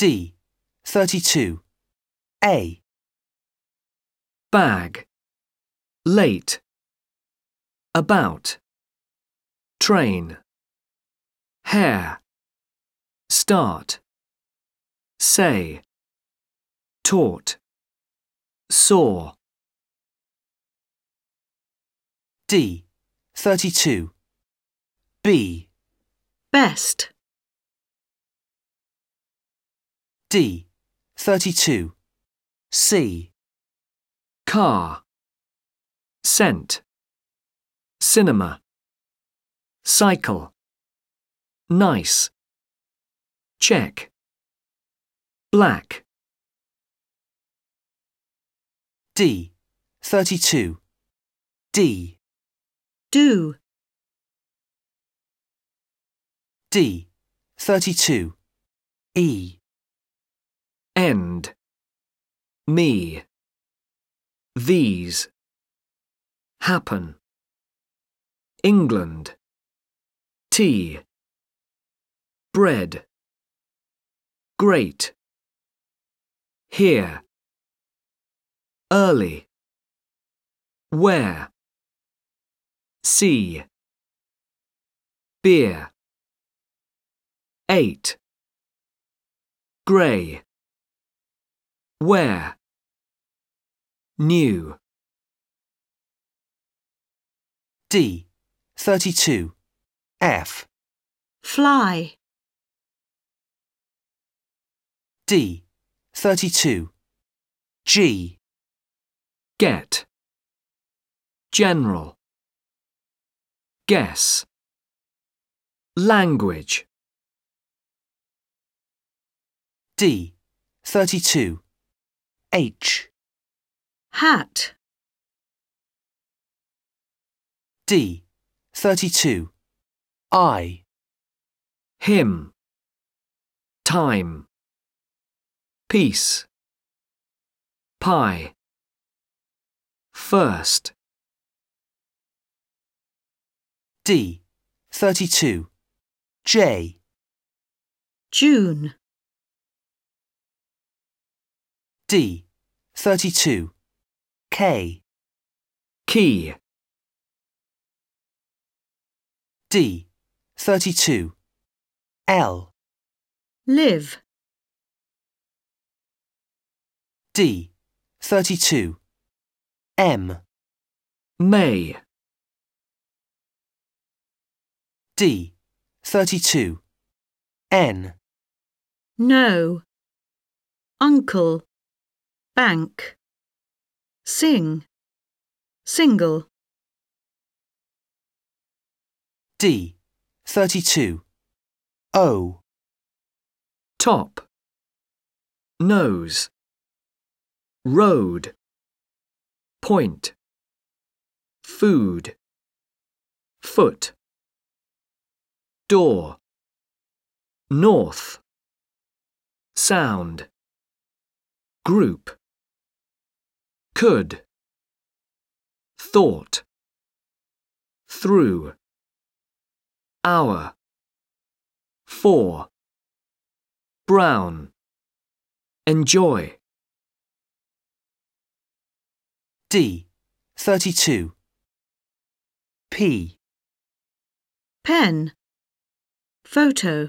D. 32. A. Bag. Late. About. Train. Hair. Start. Say. Taught. Saw. D. 32. B. Best. D. 32. C. Car. Scent. Cinema. Cycle. Nice. Check. Black. D. 32. D. Do. D. 32. E. End. Me. These. Happen. England. Tea. Bread. Great. Here. Early. Where. See. Beer. 8. Grey. Where. New. D. 32. F. Fly. D. 32. G. Get. General. Guess. Language. D. 32. H. Hat. D. 32. I. Him. Time. Peace. Pie. First. D. 32. J. June. D. 32. K. Key. D. 32. L. Live. D. 32. M. May. D. 32. N. No. Uncle. Bank. Sing. Single. D. 32. O. Top. Nose. Road. Point. Food. Foot. Door. North. Sound. Group. Could. Thought. Through. Hour. For. Brown. Enjoy. D. 32. P. Pen. Photo.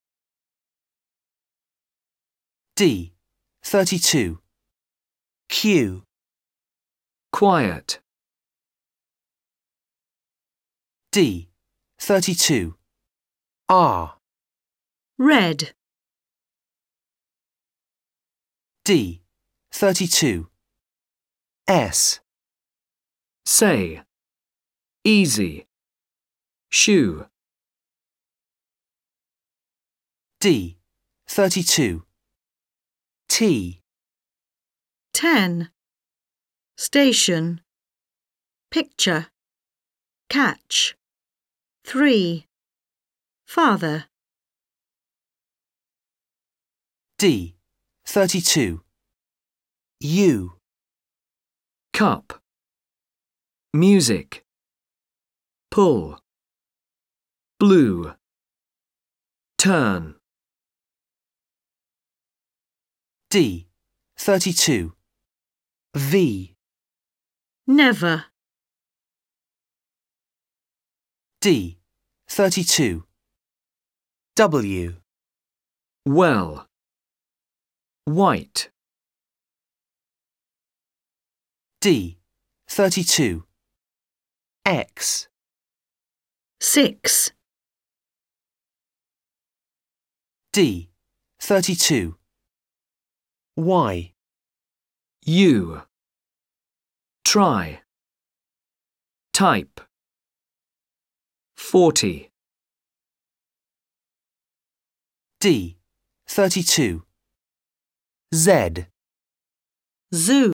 D. 32. Q. Quiet. D. 32. R. Red. D. 32. S. Say. Easy. Shoe. D. 32. T. 10. Station. Picture. Catch. 3. Father. D. 32. U. Cup. Music. Pull. Blue. Turn. D. 32. V. never, D. 32. W. well, white, D. 32. X. 6, D. 32. Y. U, try, type, 40, D. 32. Z. zoo.